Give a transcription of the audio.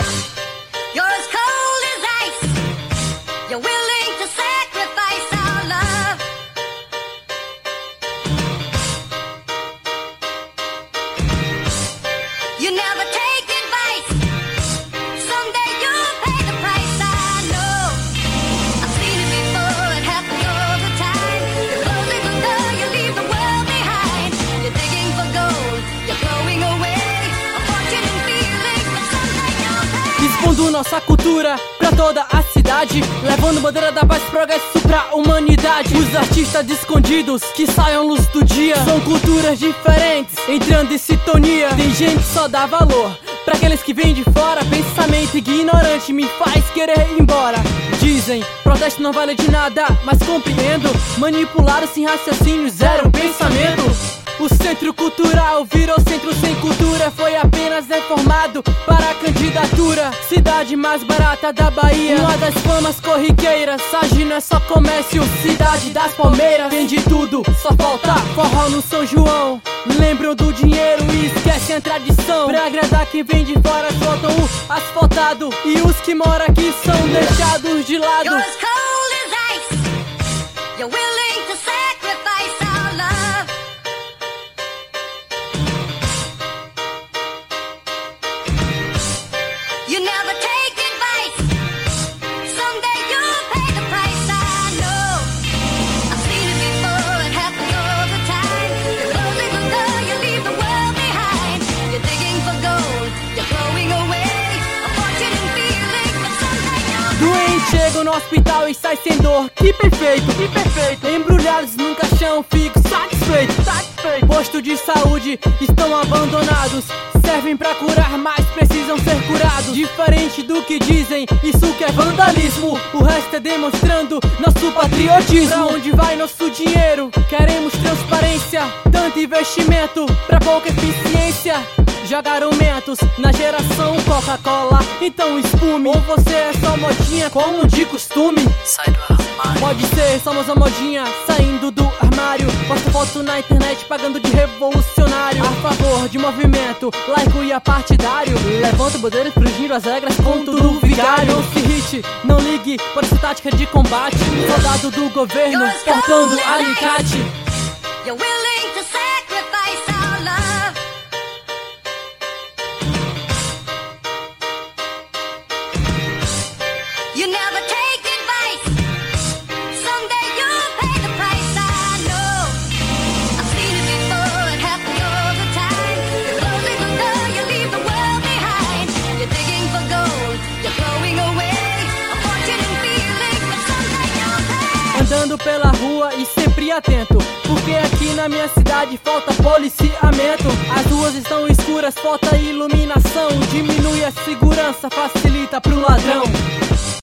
You're as cold as ice. You're willing to sacrifice our love. You never take advice. Someday you'll pay the price. I know. I've seen it before. It happens all the time. You're closing the door. You leave the world behind. You're digging for gold. You're going away. A fortune in feelings, but someday you'll pay. Expondo nossa cultura pra toda a cidade, levando bandeira da paz e progresso pra humanidade. Os artistas escondidos que saem à luz do dia são culturas diferentes, entrando em sintonia. Tem gente que só dá valor pra aqueles que vêm de fora. Pensamento ignorante me faz querer ir embora. Dizem, protesto não vale de nada, mas compreendo. Manipulado sem raciocínio, zero pensamento. O centro cultural virou centro sem cultura. Foi apenas reformado para a candidatura. Cidade mais barata da Bahia, uma das famas corriqueiras. Sagi não é só comércio, cidade das palmeiras. Tem de tudo, só falta forró no São João. Lembram do dinheiro e esquecem a tradição. Pra agradar quem vem de fora, soltam o asfaltado. E os que moram aqui são deixados de lado. You're as cold as ice. You're willing to sacrifice our love. You never take advice. Someday you'll pay the price. I know. I've seen it before. It happens all the time. You're closing the door. You leave the world behind. You're digging for gold. You're going away. A fortune in feelings, but someday you'll Doente chega no hospital e sai sem dor. Que perfeito, que perfeito. Embrulhados num caixão, fico satisfeito, satisfeito. Posto de saúde estão abandonados. Servem pra curar, mas precisam ser curados. Diferente do que dizem, isso que é vandalismo. O resto é demonstrando nosso patriotismo. Pra onde vai nosso dinheiro? Queremos transparência. Tanto investimento pra pouca eficiência. Jogaram mentos na geração Coca-Cola. Então espume. Ou você é só modinha como de costume? Sai do armário. Pode ser, somos a modinha saindo do armário. Posto foto na internet pagando de revolucionário. A favor de movimento laico e apartidário. Levanta o bandeira infringindo as regras contra o vigário. Não se irrite, não ligue, pode ser tática de combate. Soldado do governo portando alicate. You're willing to sacrifice our love. You never take advice. Someday you'll pay the price. I know. I've seen it before. It happens all the time. You're closing the door. You leave the world behind. You're digging for gold. You're going away. A fortune in feelings, but someday you'll pay. Andando pela rua e sempre atento, porque aqui na minha cidade falta policiamento. As ruas estão escuras, falta iluminação. Diminui a segurança, facilita pro ladrão.